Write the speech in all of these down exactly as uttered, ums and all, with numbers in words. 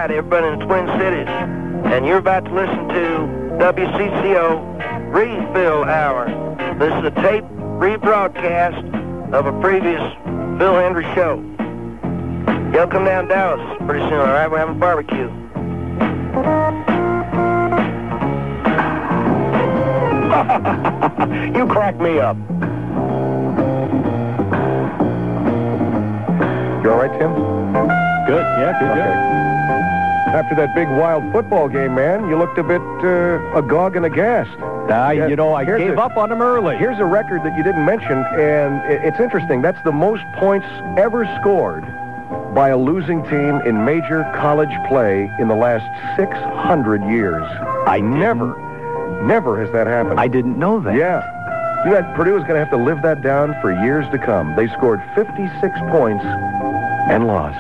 right, everybody in the Twin Cities. And you're about to listen to W C C O Refill Hour. This is a tape rebroadcast of a previous Phil Hendry show. Y'all come down to Dallas pretty soon, all right? We're having a barbecue. You crack me up. You all right, Tim? Good, yeah, good, okay. good. After that big wild football game, man, you looked a bit uh, agog and aghast. Uh, Yeah, you know, I here's gave a- up on him early. Here's a record that you didn't mention, and i- it's interesting. That's the most points ever scored by a losing team in major college play in the last six hundred years. I never, never has that happened. I didn't know that. Yeah. You know, Purdue is going to have to live that down for years to come. They scored fifty-six points and lost.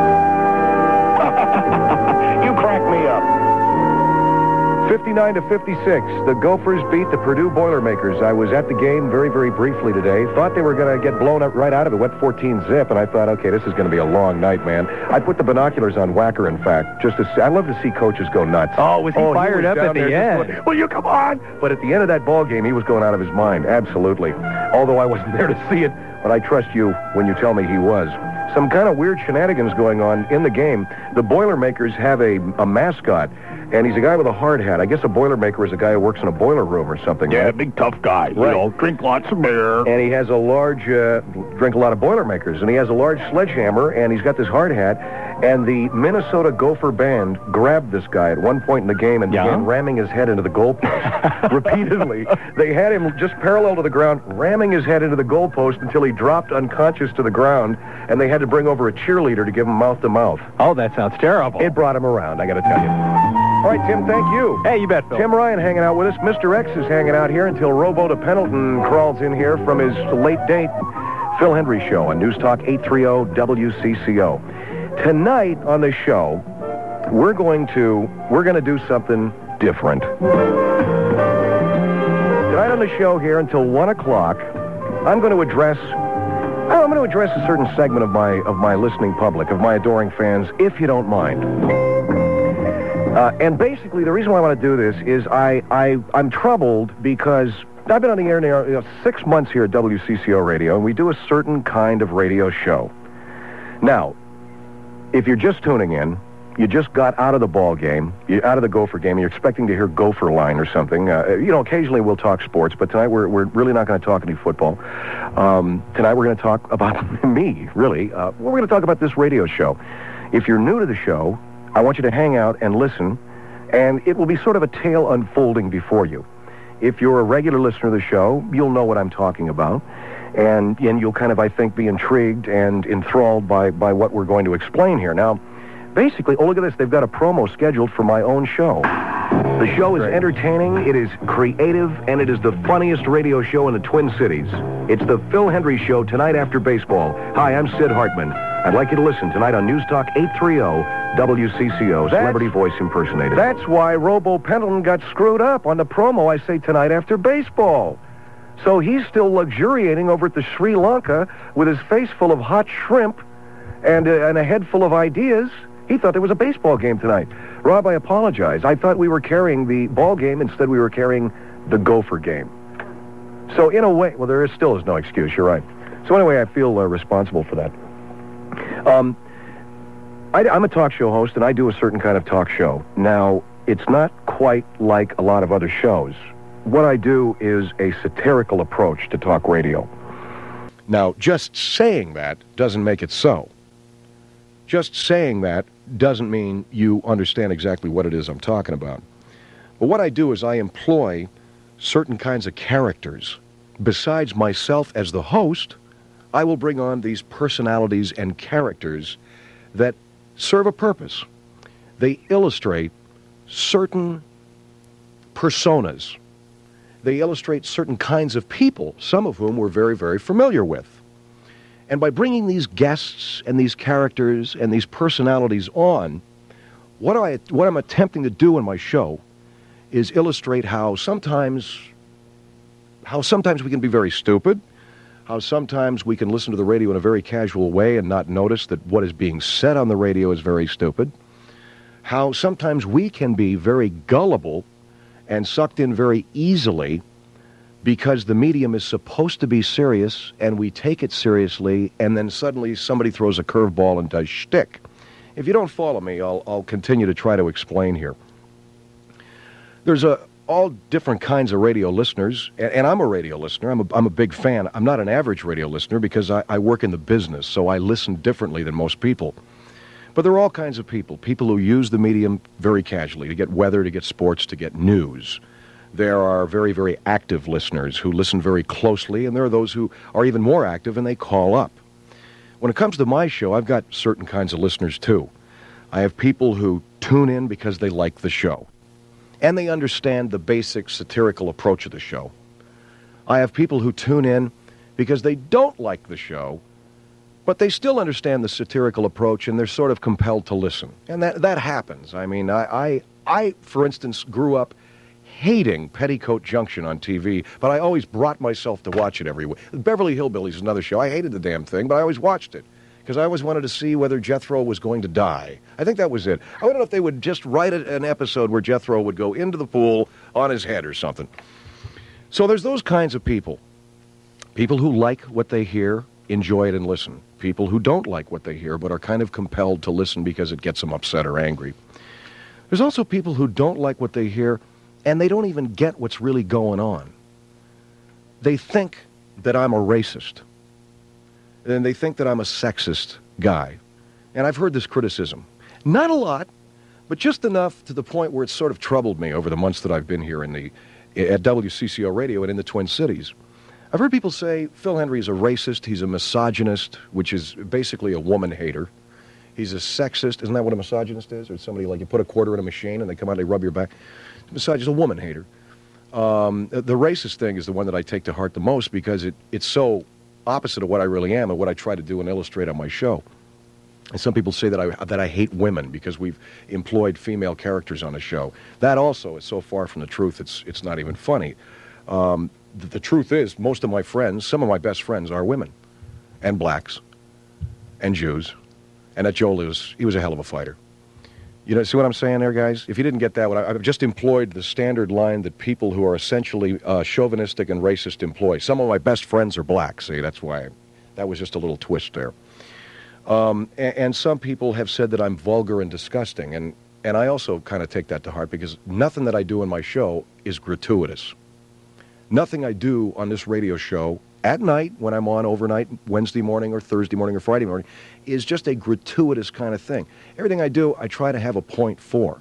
You crack me up. fifty-nine to fifty-six, the Gophers beat the Purdue Boilermakers. I was at the game very, very briefly today. Thought they were going to get blown up right out of it. Went fourteen zip, and I thought, okay, this is going to be a long night, man. I put the binoculars on Wacker, in fact, just to see. I love to see coaches go nuts. Oh, was he fired was up down at the there just end? going, will you come on? But at the end of that ball game, he was going out of his mind, absolutely. Although I wasn't there to see it, but I trust you when you tell me he was. Some kind of weird shenanigans going on in the game. The Boilermakers have a, a mascot, and he's a guy with a hard hat. I guess a Boilermaker is a guy who works in a boiler room or something. Yeah, right? big tough guy. You Right. know, drink lots of beer. And he has a large, uh, drink a lot of Boilermakers, and he has a large sledgehammer, and he's got this hard hat, and the Minnesota Gopher Band grabbed this guy at one point in the game and Yeah? began ramming his head into the goalpost repeatedly. They had him just parallel to the ground, ramming his head into the goalpost until he dropped unconscious to the ground, and they had to bring over a cheerleader to give him mouth-to-mouth. Oh, that sounds terrible. It brought him around, I got to tell you. All right, Tim, thank you. Hey, you bet, Phil. Tim Ryan hanging out with us. Mister X is hanging out here until Robo to Pendleton crawls in here from his late date. Phil Hendry Show on News Talk eight thirty W C C O. Tonight on the show, we're going to we're going to do something different. Tonight on the show here until one o'clock, I'm going to address I'm going to address a certain segment of my of my listening public, of my adoring fans, if you don't mind. Uh, and basically, the reason why I want to do this is I, I, I'm troubled because I've been on the air now you know, six months here at W C C O Radio, and we do a certain kind of radio show. Now, if you're just tuning in, you just got out of the ball game, you're out of the Gopher game, and you're expecting to hear Gopher Line or something. Uh, you know, occasionally we'll talk sports, but tonight we're, we're really not going to talk any football. Um, tonight we're going to talk about me, really. Uh, we're going to talk about this radio show. If you're new to the show, I want you to hang out and listen, and it will be sort of a tale unfolding before you. If you're a regular listener to the show, you'll know what I'm talking about, and, and you'll kind of, I think, be intrigued and enthralled by, by what we're going to explain here. Now, basically, oh, look at this. They've got a promo scheduled for my own show. The show is entertaining, it is creative, and it is the funniest radio show in the Twin Cities. It's the Phil Hendry Show tonight after baseball. Hi, I'm Sid Hartman. I'd like you to listen tonight on News Talk eight thirty W C C O, Celebrity Voice Impersonator. That's why Robo Pendleton got screwed up on the promo I say tonight after baseball. So he's still luxuriating over at the Sri Lanka with his face full of hot shrimp and, uh, and a head full of ideas. He thought there was a baseball game tonight. Rob, I apologize. I thought we were carrying the ball game. Instead, we were carrying the Gopher game. So in a way, well, there is still is no excuse. You're right. So anyway, I feel uh, responsible for that. Um, I, I'm a talk show host, and I do a certain kind of talk show. Now, it's not quite like a lot of other shows. What I do is a satirical approach to talk radio. Now, just saying that doesn't make it so. Just saying that doesn't mean you understand exactly what it is I'm talking about. But what I do is I employ certain kinds of characters. Besides myself as the host, I will bring on these personalities and characters that serve a purpose. They illustrate certain personas. They illustrate certain kinds of people, some of whom we're very, very familiar with. And by bringing these guests and these characters and these personalities on, what I what I'm attempting to do in my show is illustrate how sometimes how sometimes we can be very stupid, how sometimes we can listen to the radio in a very casual way and not notice that what is being said on the radio is very stupid, how sometimes we can be very gullible and sucked in very easily because the medium is supposed to be serious and we take it seriously, and then suddenly somebody throws a curveball and does shtick. If you don't follow me, I'll, I'll continue to try to explain here. There's a, all different kinds of radio listeners, and, and I'm a radio listener. I'm a, I'm a big fan. I'm not an average radio listener because I, I work in the business, so I listen differently than most people. But there are all kinds of people, people who use the medium very casually, to get weather, to get sports, to get news. There are very, very active listeners who listen very closely, and there are those who are even more active and they call up. When it comes to my show, I've got certain kinds of listeners too. I have people who tune in because they like the show, and they understand the basic satirical approach of the show. I have people who tune in because they don't like the show, but they still understand the satirical approach, and they're sort of compelled to listen. And that, that happens. I mean, I, I, I, for instance, grew up hating Petticoat Junction on T V, but I always brought myself to watch it every week. Beverly Hillbillies is another show. I hated the damn thing, but I always watched it because I always wanted to see whether Jethro was going to die. I think that was it. I don't know if they would just write an episode where Jethro would go into the pool on his head or something. So there's those kinds of people. People who like what they hear, enjoy it and listen. People who don't like what they hear but are kind of compelled to listen because it gets them upset or angry. There's also people who don't like what they hear and they don't even get what's really going on. They think that I'm a racist. And they think that I'm a sexist guy. And I've heard this criticism. Not a lot, but just enough to the point where it's sort of troubled me over the months that I've been here in the at W C C O Radio and in the Twin Cities. I've heard people say Phil Hendrie is a racist, he's a misogynist, which is basically a woman hater. He's a sexist. Isn't that what a misogynist is? Or somebody like you put a quarter in a machine and they come out and they rub your back. Besides, he's a woman hater. Um, the racist thing is the one that I take to heart the most because it, it's so opposite of what I really am and what I try to do and illustrate on my show. And some people say that I that I hate women because we've employed female characters on the show. That also is so far from the truth, it's it's not even funny. Um, the, the truth is, most of my friends, some of my best friends, are women, and blacks, and Jews. And that Joel was, he was a hell of a fighter. You know, see what I'm saying there, guys? If you didn't get that one, I've just employed the standard line that people who are essentially uh, chauvinistic and racist employ. Some of my best friends are black, see, that's why. That was just a little twist there. Um, and, and some people have said that I'm vulgar and disgusting, and, and I also kind of take that to heart because nothing that I do in my show is gratuitous. Nothing I do on this radio show at night when I'm on overnight, Wednesday morning or Thursday morning or Friday morning, is just a gratuitous kind of thing. Everything I do, I try to have a point for.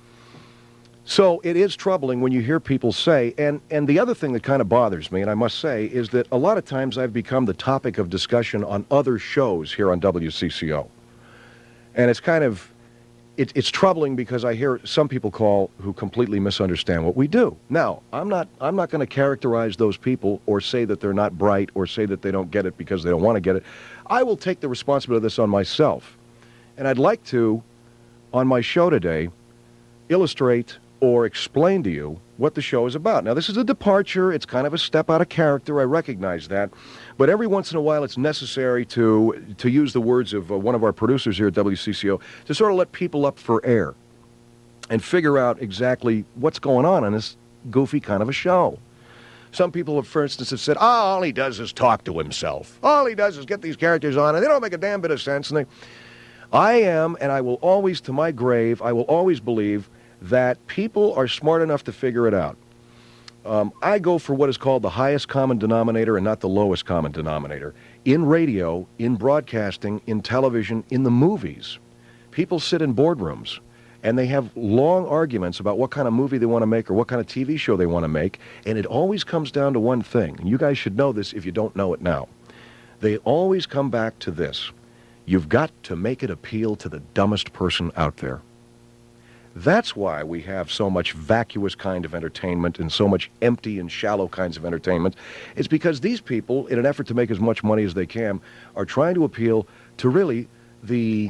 So it is troubling when you hear people say, and, and the other thing that kind of bothers me, and I must say, is that a lot of times I've become the topic of discussion on other shows here on W C C O. And it's kind of, it, it's troubling because I hear some people call who completely misunderstand what we do. Now, I'm not, I'm not going to characterize those people or say that they're not bright or say that they don't get it because they don't want to get it. I will take the responsibility of this on myself. And I'd like to, on my show today, illustrate or explain to you what the show is about. Now, this is a departure. It's kind of a step out of character. I recognize that. But every once in a while, it's necessary to, to use the words of uh, one of our producers here at W C C O to sort of let people up for air and figure out exactly what's going on in this goofy kind of a show. Some people, have, for instance, have said, oh, all he does is talk to himself. All he does is get these characters on, and they don't make a damn bit of sense. And they... I am, and I will always, to my grave, I will always believe that people are smart enough to figure it out. Um, I go for what is called the highest common denominator and not the lowest common denominator. In radio, in broadcasting, in television, in the movies, people sit in boardrooms and they have long arguments about what kind of movie they want to make or what kind of T V show they want to make, and it always comes down to one thing. And you guys should know this if you don't know it now. They always come back to this. You've got to make it appeal to the dumbest person out there. That's why we have so much vacuous kind of entertainment and so much empty and shallow kinds of entertainment. It's because these people, in an effort to make as much money as they can, are trying to appeal to really the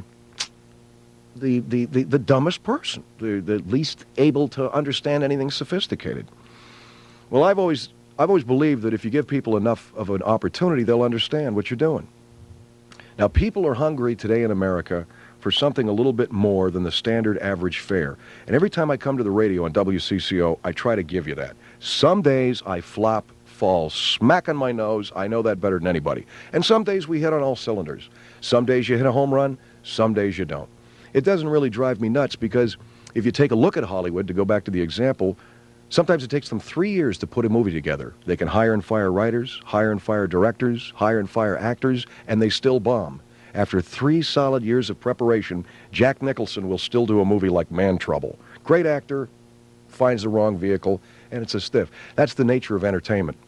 the the, the, the dumbest person, the, the least able to understand anything sophisticated. Well, I've always I've always believed that if you give people enough of an opportunity, they'll understand what you're doing. Now, people are hungry today in America for something a little bit more than the standard average fare. And every time I come to the radio on W C C O, I try to give you that. Some days I flop, fall smack on my nose. I know that better than anybody. And some days we hit on all cylinders. Some days you hit a home run, some days you don't. It doesn't really drive me nuts because if you take a look at Hollywood, to go back to the example, sometimes it takes them three years to put a movie together. They can hire and fire writers, hire and fire directors, hire and fire actors, and they still bomb. After three solid years of preparation, Jack Nicholson will still do a movie like Man Trouble. Great actor, finds the wrong vehicle, and it's a stiff. That's the nature of entertainment.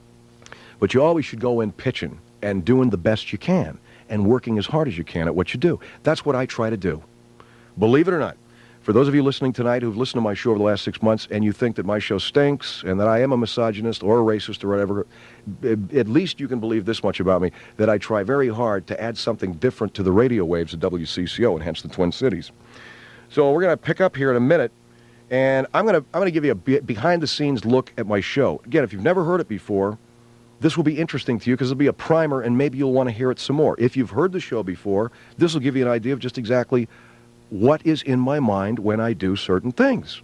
But you always should go in pitching and doing the best you can and working as hard as you can at what you do. That's what I try to do. Believe it or not, for those of you listening tonight who've listened to my show over the last six months and you think that my show stinks and that I am a misogynist or a racist or whatever, at least you can believe this much about me, that I try very hard to add something different to the radio waves of W C C O and hence the Twin Cities. So we're going to pick up here in a minute, and I'm going to I'm going to give you a behind-the-scenes look at my show. Again, if you've never heard it before, this will be interesting to you because it'll be a primer and maybe you'll want to hear it some more. If you've heard the show before, this will give you an idea of just exactly what is in my mind when I do certain things.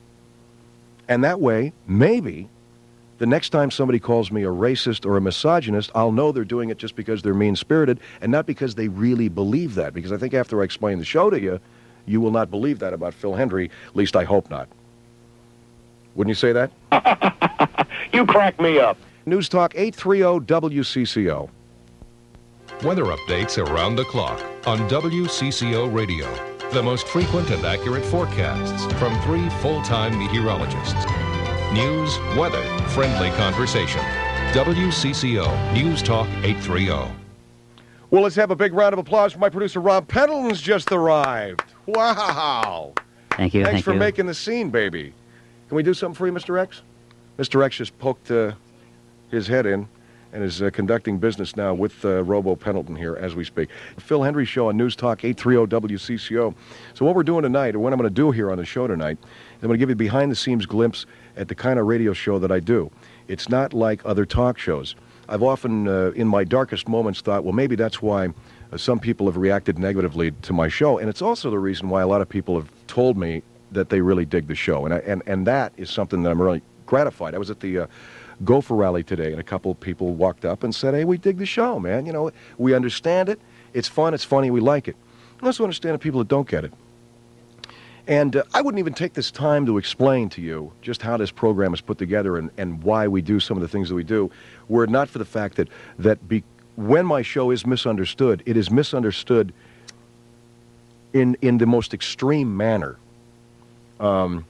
And that way, maybe, the next time somebody calls me a racist or a misogynist, I'll know they're doing it just because they're mean-spirited and not because they really believe that. Because I think after I explain the show to you, you will not believe that about Phil Hendrie. At least I hope not. Wouldn't you say that? You crack me up. News Talk eight thirty W C C O. Weather updates around the clock on W C C O Radio. The most frequent and accurate forecasts from three full-time meteorologists. News, weather, friendly conversation. W C C O News Talk eight thirty. Well, let's have a big round of applause for my producer, Rob Pendleton's just arrived. Wow. Thank you. Thanks thank for you. making the scene, baby. Can we do something for you, Mister X? Mister X just poked uh, his head in and is uh, conducting business now with uh, Robo Pendleton here as we speak. Phil Hendrie Show on News Talk eight thirty W C C O. So what we're doing tonight, or what I'm going to do here on the show tonight, is I'm going to give you a behind-the-scenes glimpse at the kind of radio show that I do. It's not like other talk shows. I've often, uh, in my darkest moments, thought, well, maybe that's why uh, some people have reacted negatively to my show, and it's also the reason why a lot of people have told me that they really dig the show, and I, and, and that is something that I'm really gratified. I was at the uh, Gopher Rally today, and a couple of people walked up and said, hey, we dig the show, man. You know, we understand it. It's fun. It's funny. We like it. I also understand the people that don't get it. And uh, I wouldn't even take this time to explain to you just how this program is put together and, and why we do some of the things that we do, were it not for the fact that, that be, when my show is misunderstood, it is misunderstood in, in the most extreme manner. Um,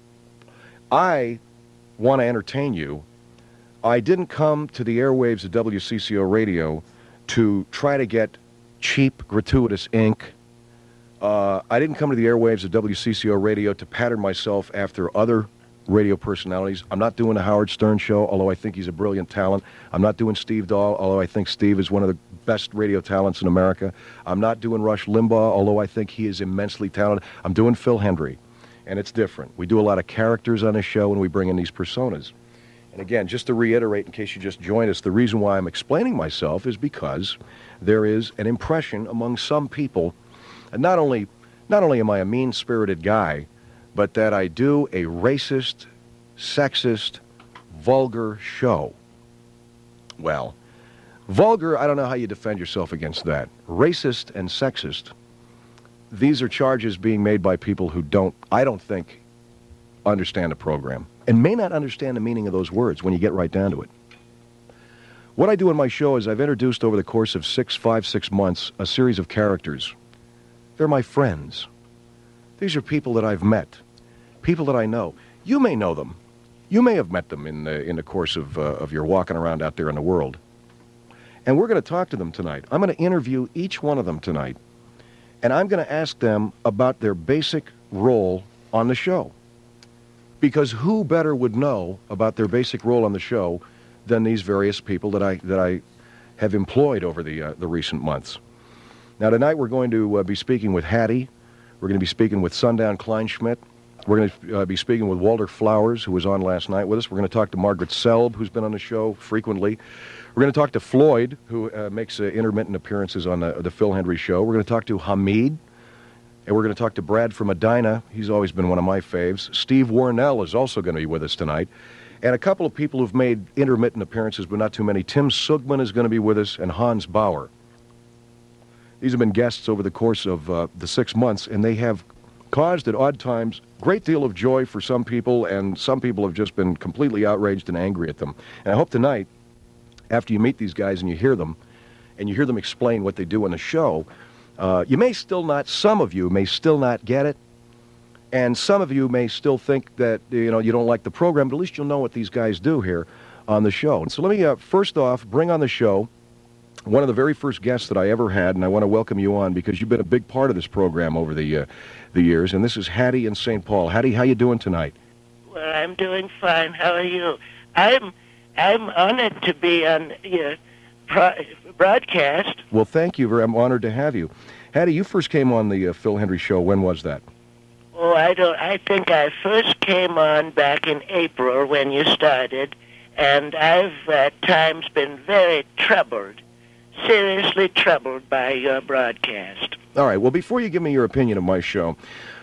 I want to entertain you. I didn't come to the airwaves of W C C O Radio to try to get cheap, gratuitous ink. Uh, I didn't come to the airwaves of W C C O Radio to pattern myself after other radio personalities. I'm not doing the Howard Stern Show, although I think he's a brilliant talent. I'm not doing Steve Dahl, although I think Steve is one of the best radio talents in America. I'm not doing Rush Limbaugh, although I think he is immensely talented. I'm doing Phil Hendrie, and it's different. We do a lot of characters on this show, and we bring in these personas. And again, just to reiterate, in case you just joined us, the reason why I'm explaining myself is because there is an impression among some people, and not only, not only am I a mean-spirited guy, but that I do a racist, sexist, vulgar show. Well, vulgar, I don't know how you defend yourself against that. Racist and sexist, these are charges being made by people who don't, I don't think, understand the program, and may not understand the meaning of those words when you get right down to it. What I do in my show is I've introduced over the course of six, five, six months, a series of characters. They're my friends. These are people that I've met, people that I know. You may know them. You may have met them in the, in the course of, uh, of your walking around out there in the world. And we're going to talk to them tonight. I'm going to interview each one of them tonight. And I'm going to ask them about their basic role on the show. Because who better would know about their basic role on the show than these various people that I, that I have employed over the, uh, the recent months. Now, tonight we're going to uh, be speaking with Hattie. We're going to be speaking with Sundown Kleinschmidt. We're going to uh, be speaking with Walter Flowers, who was on last night with us. We're going to talk to Margaret Selb, who's been on the show frequently. We're going to talk to Floyd, who uh, makes uh, intermittent appearances on the, the Phil Hendrie Show. We're going to talk to Hamid, And we're going to talk to Brad from Edina. He's always been one of my faves. Steve Warnell is also going to be with us tonight. And a couple of people who've made intermittent appearances, but not too many. Tim Sugman is going to be with us, and Hans Bauer. These have been guests over the course of uh, the six months, and they have caused at odd times a great deal of joy for some people, and some people have just been completely outraged and angry at them. And I hope tonight, after you meet these guys and you hear them, and you hear them explain what they do on the show, uh, you may still not, some of you may still not get it, and some of you may still think that, you know, you don't like the program, but at least you'll know what these guys do here on the show. So let me, uh, first off, bring on the show one of the very first guests that I ever had, and I want to welcome you on because you've been a big part of this program over the uh, the years, and this is Hattie in Saint Paul. Hattie, how you doing tonight? Well, I'm doing fine. How are you? I'm I'm honored to be on your pro- broadcast. Well, thank you. Very, I'm honored to have you. Hattie, you first came on the uh, Phil Hendry Show. When was that? Oh, I don't. I think I first came on back in April when you started, and I've at times been very troubled, seriously troubled by your broadcast. All right. Well, before you give me your opinion of my show,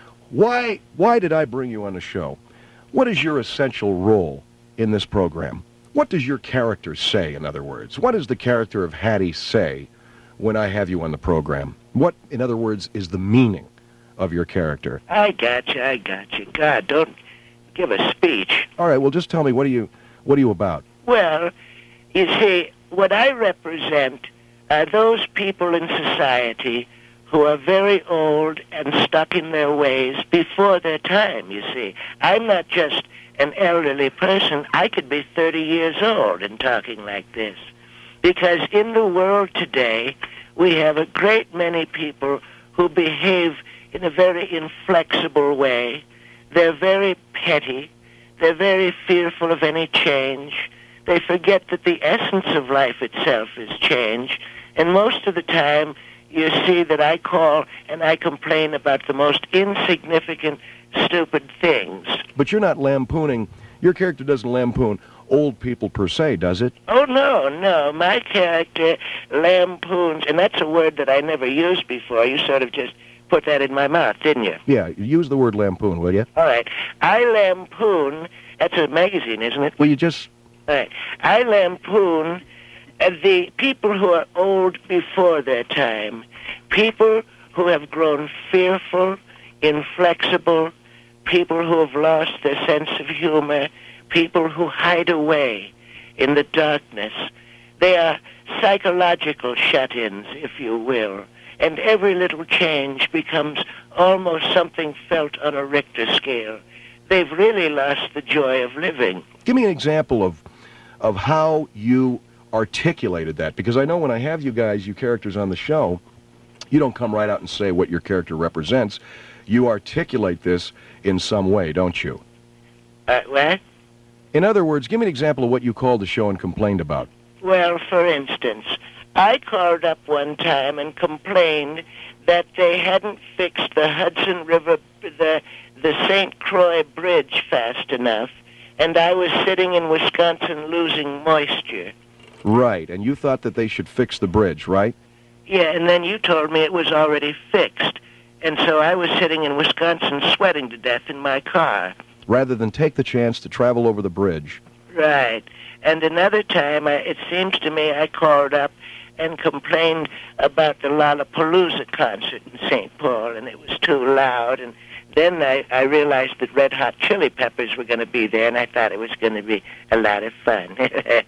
why why did I bring you on the show? What is your essential role in this program? What does your character say, in other words? What does the character of Hattie say when I have you on the program? What, in other words, is the meaning of your character? I got you. I got you. God, don't give a speech. All right. Well, just tell me, what are you what are you about? Well, you see, what I represent are those people in society who are very old and stuck in their ways before their time, you see. I'm not just an elderly person. I could be thirty years old and talking like this. Because in the world today, we have a great many people who behave in a very inflexible way. They're very petty. They're very fearful of any change. They forget that the essence of life itself is change. And most of the time, you see that I call and I complain about the most insignificant, stupid things. But you're not lampooning, your character doesn't lampoon old people per se, does it? Oh, no, no. My character lampoons, and that's a word that I never used before. You sort of just put that in my mouth, didn't you? Yeah, use the word lampoon, will you? All right. I lampoon, that's a magazine, isn't it? Well, you just... All right. I lampoon uh, the people who are old before their time, people who have grown fearful, inflexible, people who have lost their sense of humor, people who hide away in the darkness. They are psychological shut-ins, if you will, and every little change becomes almost something felt on a Richter scale. They've really lost the joy of living. Give me an example of of how you articulated that, because I know when I have you guys, you characters on the show, you don't come right out and say what your character represents. You articulate this in some way, don't you? Uh, what? In other words, give me an example of what you called the show and complained about. Well, for instance, I called up one time and complained that they hadn't fixed the Hudson River, the, the Saint Croix Bridge fast enough, and I was sitting in Wisconsin losing moisture. Right, and you thought that they should fix the bridge, right? Yeah, and then you told me it was already fixed, and so I was sitting in Wisconsin sweating to death in my car. Rather than take the chance to travel over the bridge. Right. And another time, I, it seems to me, I called up and complained about the Lollapalooza concert in Saint Paul, and it was too loud, and then I, I realized that Red Hot Chili Peppers were going to be there, and I thought it was going to be a lot of fun.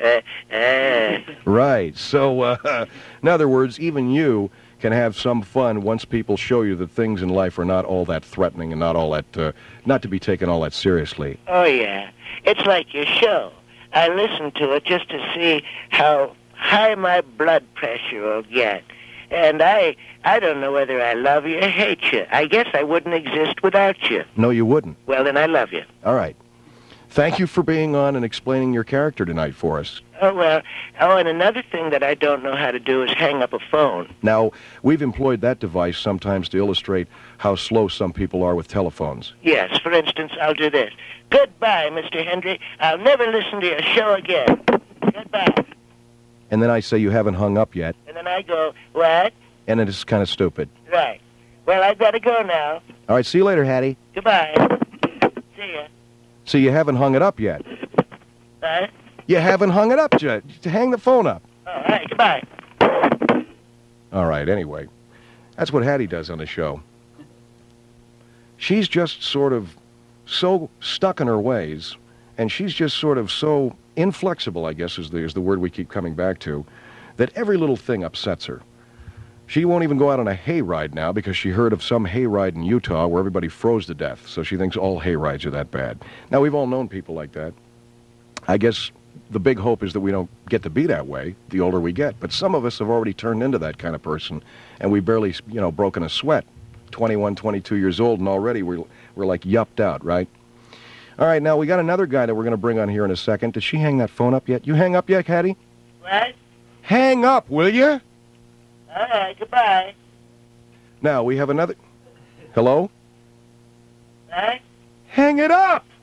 uh. Right. So, uh, in other words, even you can have some fun once people show you that things in life are not all that threatening and not all that, uh, not to be taken all that seriously. Oh, yeah. It's like your show. I listen to it just to see how high my blood pressure will get. And I I don't know whether I love you or hate you. I guess I wouldn't exist without you. No, you wouldn't. Well, then I love you. All right. Thank you for being on and explaining your character tonight for us. Oh, well, oh, and another thing that I don't know how to do is hang up a phone. Now, we've employed that device sometimes to illustrate how slow some people are with telephones. Yes, for instance, I'll do this. Goodbye, Mister Hendry. I'll never listen to your show again. Goodbye. And then I say you haven't hung up yet. And then I go, what? And it is kind of stupid. Right. Well, I gotta go now. All right, see you later, Hattie. Goodbye. See ya. See, you haven't hung it up yet. Bye. You haven't hung it up yet. Hang the phone up. All right, goodbye. All right, anyway. That's what Hattie does on the show. She's just sort of so stuck in her ways, and she's just sort of so inflexible, I guess is the, is the word we keep coming back to, that every little thing upsets her. She won't even go out on a hayride now because she heard of some hayride in Utah where everybody froze to death, so she thinks all hayrides are that bad. Now, we've all known people like that. I guess the big hope is that we don't get to be that way the older we get, but some of us have already turned into that kind of person, and we barely, you know, broken a sweat. twenty-one, twenty-two years old, and already we're, we're like yupped out, right? All right, now we got another guy that we're going to bring on here in a second. Did she hang that phone up yet? You hang up yet, Hattie? What? Hang up, will you? All right, goodbye. Now, we have another... Hello? What? Hang it up!